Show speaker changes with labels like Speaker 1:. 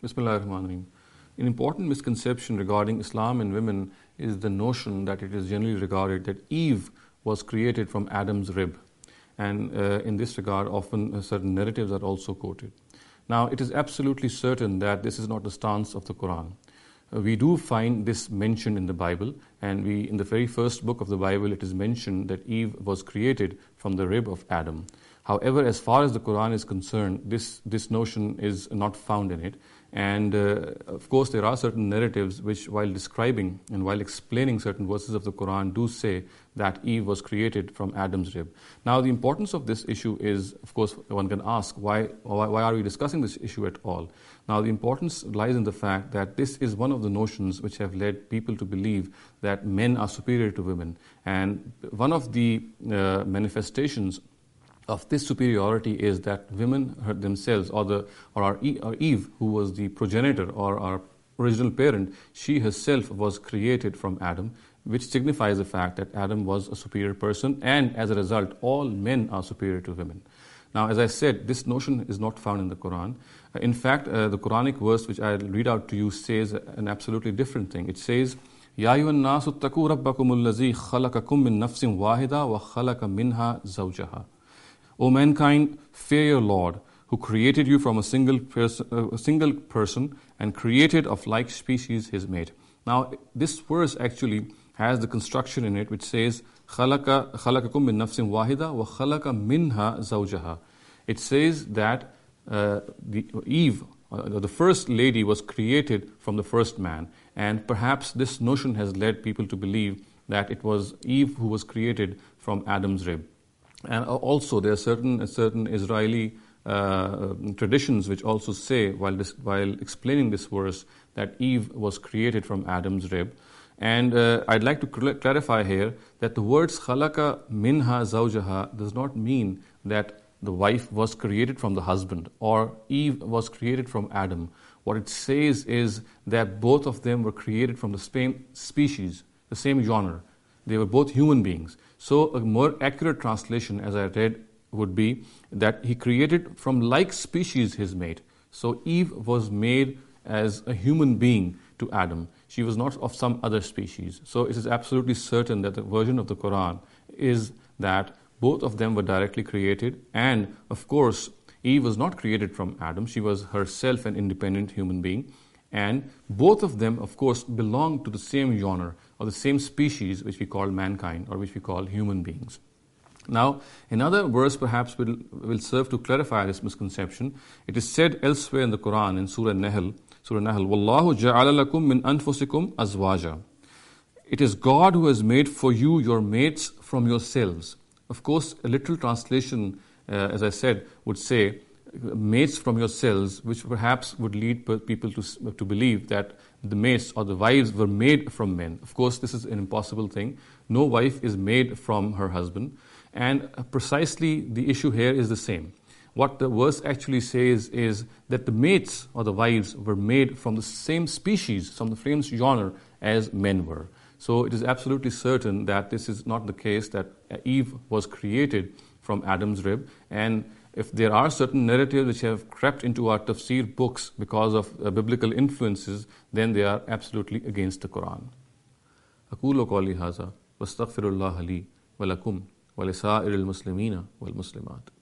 Speaker 1: Bismillahirrahmanirrahim. An important misconception regarding Islam and women is the notion that it is generally regarded that Eve was created from Adam's rib. And in this regard, often certain narratives are also quoted. Now, it is absolutely certain that this is not the stance of the Quran. We do find this mentioned in the Bible, and in the very first book of the Bible, it is mentioned that Eve was created from the rib of Adam. However, as far as the Quran is concerned, this notion is not found in it. And of course, there are certain narratives which, while describing and while explaining certain verses of the Quran, do say that Eve was created from Adam's rib. Now, the importance of this issue is, of course, one can ask, why are we discussing this issue at all? Now, the importance lies in the fact that this is one of the notions which have led people to believe that men are superior to women. And one of the manifestations of this superiority is that women themselves, or Eve, who was the progenitor or our original parent, she herself was created from Adam, which signifies the fact that Adam was a superior person, and as a result, all men are superior to women. Now, as I said, this notion is not found in the Quran. In fact, the Quranic verse which I'll read out to you says an absolutely different thing. It says, Ya ayyuhan nasu ttaqu rabbakum allazi khalaqakum min nafsin wahida wa khalaqa minha zawjaha. O mankind, fear your Lord, who created you from a single person and created of like species his mate. Now, this verse actually has the construction in it which says, خَلَقَكُم مِّن نَفْسٍ وَاحِدَةٍ وَخَلَقَ مِنْهَا زَوْجَهَا. It says that Eve, the first lady, was created from the first man. And perhaps this notion has led people to believe that it was Eve who was created from Adam's rib. And also, there are certain Israeli traditions which also say, while explaining this verse, that Eve was created from Adam's rib. And I'd like to clarify here that the words khalaqa minha zawjaha does not mean that the wife was created from the husband or Eve was created from Adam. What it says is that both of them were created from the same species, the same genre. They were both human beings. So a more accurate translation, as I read, would be that he created from like species his mate. So Eve was made as a human being to Adam. She was not of some other species. So it is absolutely certain that the version of the Quran is that both of them were directly created. And of course, Eve was not created from Adam. She was herself an independent human being. And both of them, of course, belong to the same genre or the same species which we call mankind or which we call human beings. Now, another verse perhaps will serve to clarify this misconception. It is said elsewhere in the Quran in Surah Nahl, Wallahu ja'ala lakum min anfusikum azwaja. It is God who has made for you your mates from yourselves. Of course, a literal translation, as I said, would say mates from yourselves, which perhaps would lead people to believe that the mates or the wives were made from men. Of course, this is an impossible thing. No wife is made from her husband. And precisely the issue here is the same. What the verse actually says is that the mates or the wives were made from the same species, from the same genre as men were. So it is absolutely certain that this is not the case, that Eve was created from Adam's rib. And if there are certain narratives which have crept into our tafsir books because of biblical influences, then they are absolutely against the Quran. أقول قولي هذا واستغفر الله لي ولكم ولسائر المسلمين والمسلمات.